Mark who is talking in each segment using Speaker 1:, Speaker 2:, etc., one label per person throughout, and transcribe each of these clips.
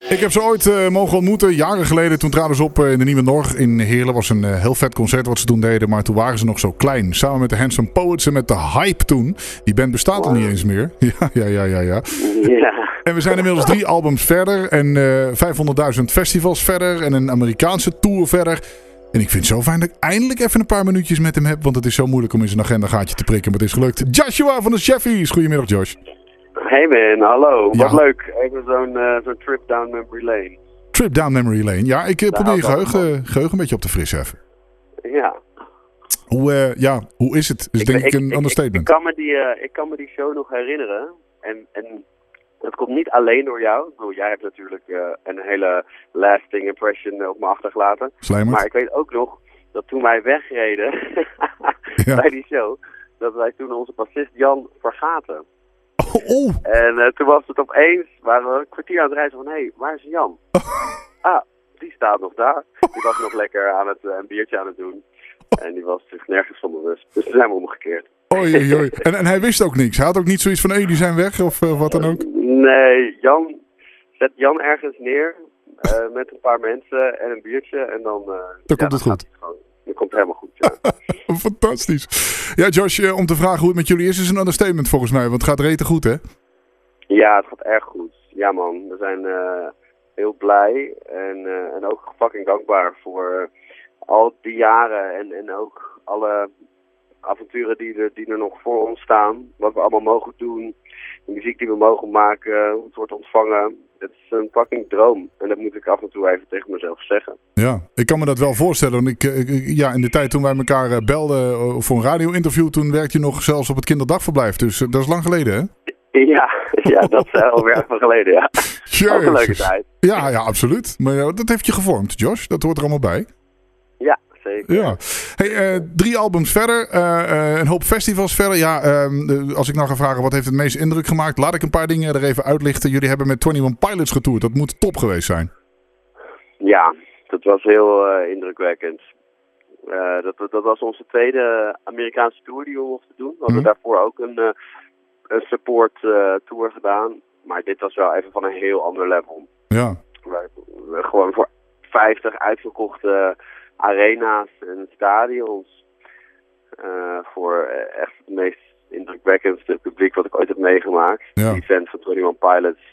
Speaker 1: Ik heb ze ooit mogen ontmoeten, jaren geleden. Toen traden ze op in de Nieuwe Norg in Heerlen. Was een heel vet concert wat ze toen deden. Maar toen waren ze nog zo klein. Samen met de Handsome Poets en met de Hype toen. Die band bestaat al niet eens meer. Ja. En we zijn inmiddels 3 albums verder. En 500.000 festivals verder. En een Amerikaanse tour verder. En ik vind het zo fijn dat ik eindelijk even een paar minuutjes met hem heb. Want het is zo moeilijk om in zijn agenda gaatje te prikken. Maar het is gelukt. Joshua van de Sheffies. Goedemiddag, Josh.
Speaker 2: Hey man, hallo.
Speaker 1: Ja.
Speaker 2: Wat leuk. Even zo'n trip down memory lane.
Speaker 1: Trip down memory lane. Ja, ik probeer je geheugen een beetje op te frissen even.
Speaker 2: Ja.
Speaker 1: Hoe is het? Is denk ik een understatement.
Speaker 2: Ik kan me die show nog herinneren. En dat komt niet alleen door jou. Ik bedoel, jij hebt natuurlijk een hele lasting impression op me achtergelaten.
Speaker 1: Slijmert.
Speaker 2: Maar ik weet ook nog dat toen wij wegreden bij die show, dat wij toen onze bassist Jan vergaten.
Speaker 1: Oh.
Speaker 2: En toen was het opeens, waren we een kwartier aan het reizen van, hé, waar is Jan? Die staat nog daar. Die was nog lekker aan het een biertje aan het doen. En die was zich nergens van bewust. Dus toen zijn we omgekeerd.
Speaker 1: Oei. En hij wist ook niks. Hij had ook niet zoiets van, die zijn weg of wat dan ook?
Speaker 2: Nee, zet Jan ergens neer met een paar mensen en een biertje. En dan
Speaker 1: komt het goed.
Speaker 2: Dat komt helemaal goed, ja.
Speaker 1: Fantastisch. Ja, Josh, om te vragen hoe het met jullie is een understatement volgens mij. Want het gaat rete goed, hè?
Speaker 2: Ja, het gaat erg goed. Ja man, we zijn heel blij en ook fucking dankbaar voor al die jaren en ook alle avonturen die er nog voor ons staan. Wat we allemaal mogen doen, de muziek die we mogen maken, hoe het wordt ontvangen. Het is een fucking droom. En dat moet ik af en toe even tegen mezelf zeggen.
Speaker 1: Ja, ik kan me dat wel voorstellen. Want in de tijd toen wij elkaar belden voor een radio-interview, toen werkte je nog zelfs op het kinderdagverblijf. Dus dat is lang geleden, hè?
Speaker 2: Ja, dat is alweer even geleden, ja.
Speaker 1: Sure.
Speaker 2: Ook een leuke tijd.
Speaker 1: Ja, absoluut. Maar dat heeft je gevormd, Josh. Dat hoort er allemaal bij.
Speaker 2: Ja, zeker.
Speaker 1: Ja. Hey, 3 albums verder, een hoop festivals verder. Ja, als ik nou ga vragen wat heeft het meest indruk gemaakt, laat ik een paar dingen er even uitlichten. Jullie hebben met 21 Pilots getoerd. Dat moet top geweest zijn.
Speaker 2: Ja, dat was heel indrukwekkend. Dat was onze tweede Amerikaanse tour die we mochten doen. We hadden daarvoor ook een support tour gedaan. Maar dit was wel even van een heel ander level.
Speaker 1: Ja.
Speaker 2: We gewoon voor 50 uitverkochte arena's en stadions. Voor echt het meest indrukwekkendste publiek wat ik ooit heb meegemaakt.
Speaker 1: Ja.
Speaker 2: Die fans van 21 Pilots.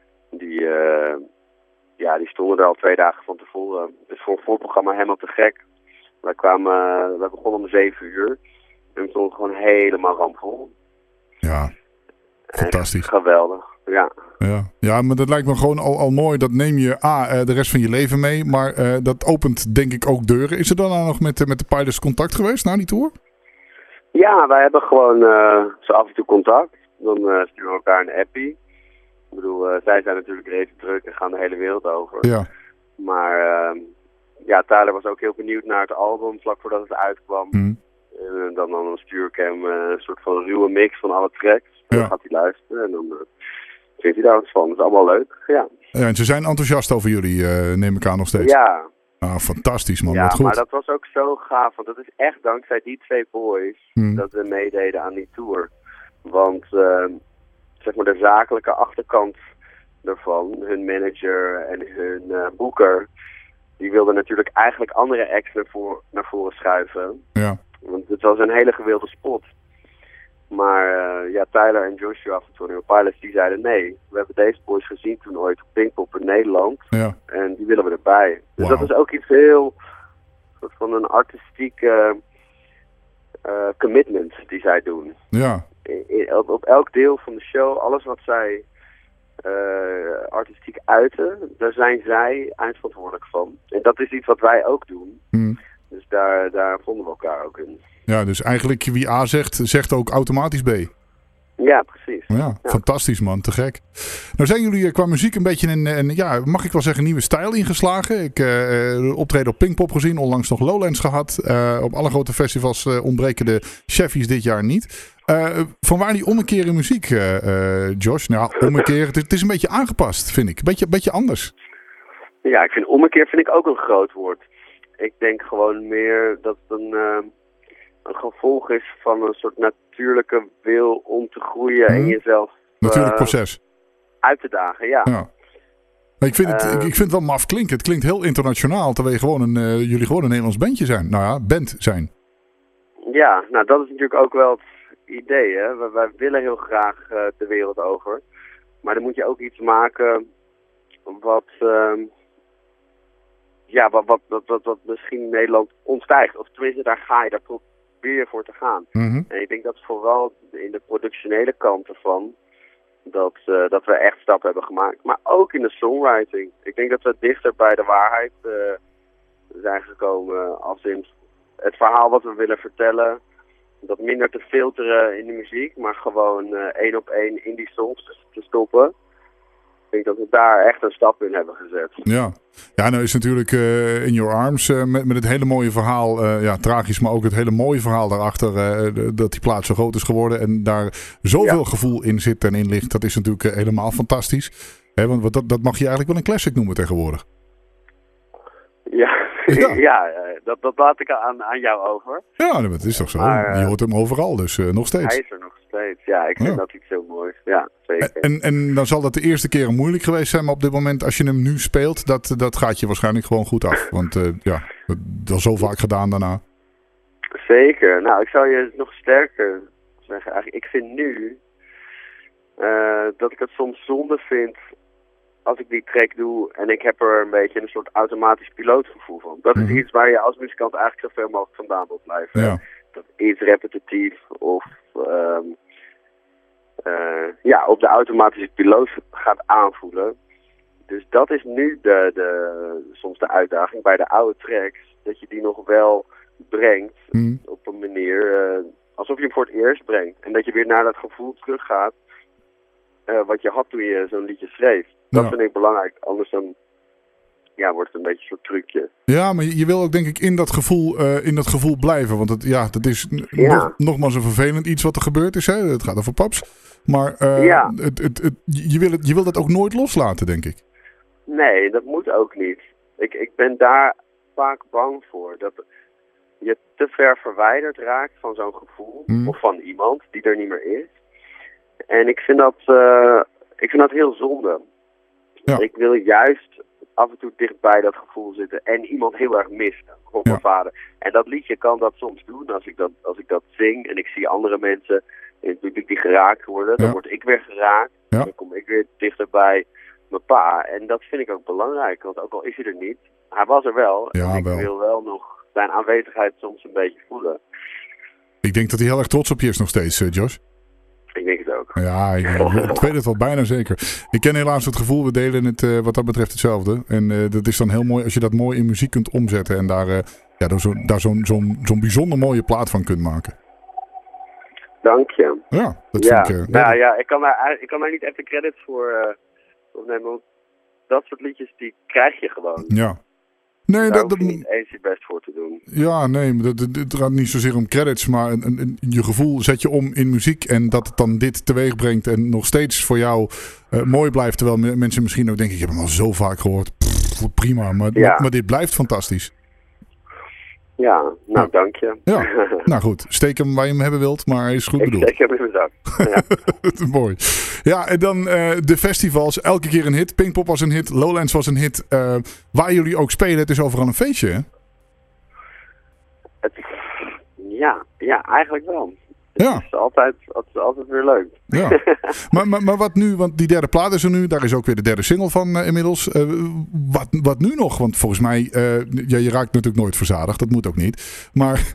Speaker 2: Die stonden er al 2 dagen van tevoren. Dus voor een voorprogramma helemaal te gek. We begonnen om 7 uur. En we stonden gewoon helemaal rampvol.
Speaker 1: Ja, fantastisch.
Speaker 2: Echt geweldig, ja.
Speaker 1: Ja, maar dat lijkt me gewoon al mooi. Dat neem je de rest van je leven mee. Maar dat opent denk ik ook deuren. Is er dan nog met de Pilots contact geweest na die tour?
Speaker 2: Ja, wij hebben gewoon zo af en toe contact. Dan sturen we elkaar een appie. Ik bedoel, zij zijn natuurlijk rete druk en gaan de hele wereld over.
Speaker 1: Ja.
Speaker 2: Maar Tyler was ook heel benieuwd naar het album vlak voordat het uitkwam. En dan stuur ik hem een soort van ruwe mix van alle tracks. En dan gaat hij luisteren en dan vindt hij daar wat van. Dat is allemaal leuk, ja.
Speaker 1: Ja, en ze zijn enthousiast over jullie, neem ik aan nog steeds.
Speaker 2: Ja.
Speaker 1: Fantastisch man,
Speaker 2: ja,
Speaker 1: wat goed.
Speaker 2: Maar dat was ook zo gaaf, want dat is echt dankzij die 2 boys dat we meededen aan die tour. Want zeg maar de zakelijke achterkant daarvan, hun manager en hun boeker, die wilden natuurlijk eigenlijk andere acts naar voren schuiven.
Speaker 1: Ja.
Speaker 2: Want het was een hele gewilde spot. Maar Tyler en Joshua van 21 Pilots die zeiden nee. We hebben deze boys gezien toen ooit op Pinkpop in Nederland.
Speaker 1: Ja.
Speaker 2: En die willen we erbij. Dus
Speaker 1: Wow.
Speaker 2: dat is ook iets heel soort van een artistieke commitment die zij doen.
Speaker 1: Ja.
Speaker 2: Op elk deel van de show, alles wat zij artistiek uiten, daar zijn zij eindverantwoordelijk van. En dat is iets wat wij ook doen. Dus daar vonden we elkaar ook in.
Speaker 1: Ja, dus eigenlijk wie A zegt ook automatisch B.
Speaker 2: Ja, precies.
Speaker 1: Ja, fantastisch man, te gek. Nou zijn jullie qua muziek een beetje mag ik wel zeggen, nieuwe stijl ingeslagen. Ik optreden op Pinkpop gezien, onlangs nog Lowlands gehad. Op alle grote festivals ontbreken de Sheffies dit jaar niet. Vanwaar die ommekeer in muziek, Josh? Nou, ommekeer, het is een beetje aangepast, vind ik. Een beetje anders.
Speaker 2: Ja, ik vind ommekeer ook een groot woord. Ik denk gewoon meer dat het een gevolg is van een soort natuurlijke wil om te groeien en jezelf
Speaker 1: natuurlijk proces
Speaker 2: uit te dagen, ja.
Speaker 1: Maar ik vind het wel maf klinken. Het klinkt heel internationaal, terwijl jullie gewoon een Nederlands bandje zijn. Nou ja, band zijn.
Speaker 2: Ja, nou dat is natuurlijk ook wel het idee. Hè? Wij willen heel graag de wereld over. Maar dan moet je ook iets maken wat misschien Nederland ontstijgt. Of tenminste, daar probeer je voor te gaan.
Speaker 1: Mm-hmm.
Speaker 2: En ik denk dat vooral in de productionele kant ervan, dat we echt stappen hebben gemaakt. Maar ook in de songwriting. Ik denk dat we dichter bij de waarheid zijn gekomen. Als in het verhaal wat we willen vertellen. Dat minder te filteren in de muziek. Maar gewoon 1 op 1 in die songs te stoppen. Ik denk dat we daar echt een stap in hebben gezet.
Speaker 1: Ja, nou is natuurlijk In Your Arms met het hele mooie verhaal. Tragisch, maar ook het hele mooie verhaal daarachter. Dat die plaat zo groot is geworden. En daar zoveel gevoel in zit en in ligt. Dat is natuurlijk helemaal fantastisch. Hè, want dat mag je eigenlijk wel een classic noemen tegenwoordig.
Speaker 2: Dat laat ik aan jou over.
Speaker 1: Ja, dat is toch zo. Je hoort hem overal, dus nog steeds.
Speaker 2: Hij is er nog steeds. Ja, ik vind dat iets heel moois. Ja, zeker.
Speaker 1: En dan zal dat de eerste keer moeilijk geweest zijn. Maar op dit moment, als je hem nu speelt, dat gaat je waarschijnlijk gewoon goed af. Want dat is zo vaak gedaan daarna.
Speaker 2: Zeker. Nou, ik zou je nog sterker zeggen. Eigenlijk, ik vind nu dat ik het soms zonde vind als ik die track doe en ik heb er een beetje een soort automatisch pilootgevoel van. Dat is iets waar je als muzikant eigenlijk zoveel mogelijk vandaan wil blijven.
Speaker 1: Ja.
Speaker 2: Dat iets repetitief of op de automatische piloot gaat aanvoelen. Dus dat is nu soms de uitdaging bij de oude tracks. Dat je die nog wel brengt op een manier alsof je hem voor het eerst brengt. En dat je weer naar dat gevoel teruggaat wat je had toen je zo'n liedje schreef. Dat vind ik belangrijk. Anders dan wordt het een beetje zo'n trucje.
Speaker 1: Ja, maar je wil ook denk ik in dat gevoel blijven. Want dat is nogmaals een vervelend iets wat er gebeurd is. Hè? Het gaat over paps. Maar je wil dat ook nooit loslaten, denk ik.
Speaker 2: Nee, dat moet ook niet. Ik ben daar vaak bang voor. Dat je te ver verwijderd raakt van zo'n gevoel. Of van iemand die er niet meer is. En ik vind dat heel zonde. Ja. Ik wil juist af en toe dichtbij dat gevoel zitten en iemand heel erg missen. Bijvoorbeeld mijn vader. En dat liedje kan dat soms doen als ik dat zing en ik zie andere mensen in het publiek die geraakt worden. Dan word ik weer geraakt. Ja. Dan kom ik weer dichterbij mijn pa. En dat vind ik ook belangrijk, want ook al is hij er niet, hij was er wel.
Speaker 1: Ja,
Speaker 2: en ik wil wel nog zijn aanwezigheid soms een beetje voelen.
Speaker 1: Ik denk dat hij heel erg trots op je is nog steeds, Josh.
Speaker 2: Ik denk het ook.
Speaker 1: Ja, ik weet het wel bijna zeker. Ik ken helaas het gevoel, we delen het wat dat betreft hetzelfde. En dat is dan heel mooi als je dat mooi in muziek kunt omzetten. En daar zo'n bijzonder mooie plaat van kunt maken.
Speaker 2: Dank je.
Speaker 1: Ja, dat vind ik...
Speaker 2: ik kan daar niet echt de credits voor nemen. Want dat soort liedjes, die krijg je gewoon.
Speaker 1: Ja.
Speaker 2: Nee, daar hoef je niet eens je best voor te doen.
Speaker 1: Ja, nee, het gaat niet zozeer om credits, maar je gevoel zet je om in muziek en dat het dan dit teweeg brengt en nog steeds voor jou mooi blijft. Terwijl mensen misschien ook denken, ik heb hem al zo vaak gehoord. Prima, maar dit blijft fantastisch.
Speaker 2: Ja, dank je.
Speaker 1: Ja, nou goed. Steek hem waar je hem hebben wilt, maar hij is goed bedoeld.
Speaker 2: Ik steek hem in mijn zak. Ja.
Speaker 1: Mooi. Ja, en dan de festivals. Elke keer een hit. Pinkpop was een hit. Lowlands was een hit. Waar jullie ook spelen, het is overal een feestje, hè?
Speaker 2: Ja, eigenlijk wel.
Speaker 1: Ja.
Speaker 2: Het is altijd weer leuk.
Speaker 1: Ja. Maar wat nu? Want die derde plaat is er nu. Daar is ook weer de derde single van inmiddels. Wat nu nog? Want volgens mij, je raakt natuurlijk nooit verzadigd. Dat moet ook niet. Maar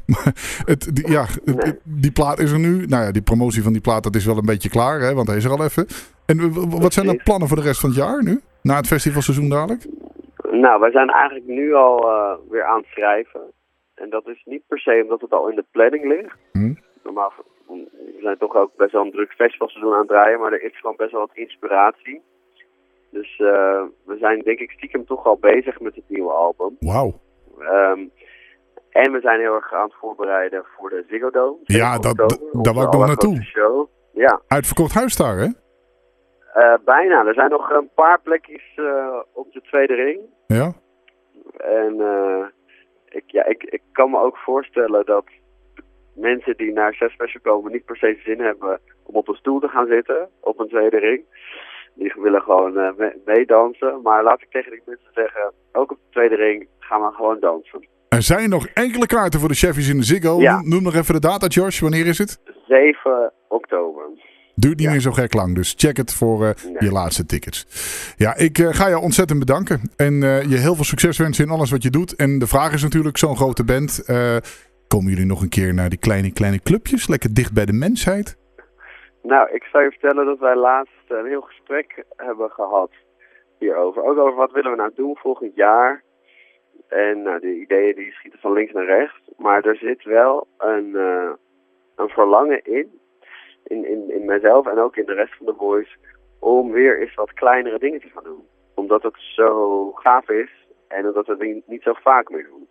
Speaker 1: die plaat is er nu. Nou ja, die promotie van die plaat, dat is wel een beetje klaar. Hè, want hij is er al even. En wat zijn de plannen voor de rest van het jaar nu? Na het festivalseizoen dadelijk?
Speaker 2: Nou, wij zijn eigenlijk nu al weer aan het schrijven. En dat is niet per se omdat het al in de planning ligt. Normaal, we zijn toch ook best wel een druk festivalseizoen aan het draaien, maar er is gewoon best wel wat inspiratie. Dus we zijn denk ik stiekem toch al bezig met het nieuwe album.
Speaker 1: Wauw.
Speaker 2: En we zijn heel erg aan het voorbereiden voor de Ziggo Dome.
Speaker 1: Ja, daar wou ik nog naartoe.
Speaker 2: Show. Ja.
Speaker 1: Uitverkocht huis daar, hè?
Speaker 2: Bijna. Er zijn nog een paar plekjes op de tweede ring.
Speaker 1: Ja.
Speaker 2: En ik kan me ook voorstellen dat mensen die naar Zes Special komen niet per se zin hebben om op een stoel te gaan zitten op een tweede ring. Die willen gewoon meedansen. Maar laat ik tegen die mensen zeggen, ook op de tweede ring gaan we gewoon dansen.
Speaker 1: Er zijn nog enkele kaarten voor de Cheffies in de Ziggo.
Speaker 2: Ja.
Speaker 1: Noem nog even de data, Josh. Wanneer is het?
Speaker 2: 7 oktober.
Speaker 1: Duurt niet meer zo gek lang, dus check het voor je laatste tickets. Ja, ik ga je ontzettend bedanken. En je heel veel succes wensen in alles wat je doet. En de vraag is natuurlijk, zo'n grote band. Komen jullie nog een keer naar die kleine clubjes? Lekker dicht bij de mensheid?
Speaker 2: Nou, ik zou je vertellen dat wij laatst een heel gesprek hebben gehad hierover. Ook over wat willen we nou doen volgend jaar. En de ideeën die schieten van links naar rechts. Maar er zit wel een verlangen in mijzelf en ook in de rest van de boys, om weer eens wat kleinere dingen te gaan doen. Omdat het zo gaaf is en omdat we het niet zo vaak meer doen.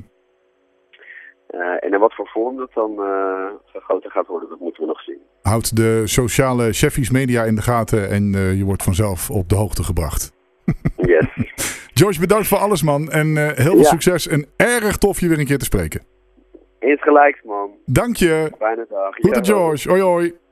Speaker 2: En in wat voor vorm dat dan groter gaat worden, dat moeten we nog zien.
Speaker 1: Houd de sociale Cheffies media in de gaten en je wordt vanzelf op de hoogte gebracht.
Speaker 2: Yes.
Speaker 1: Josh, bedankt voor alles, man. En heel veel succes en erg tof je weer een keer te spreken.
Speaker 2: Insgelijks, man.
Speaker 1: Dank je.
Speaker 2: Fijne dag.
Speaker 1: Goed, Josh. Hoi, hoi.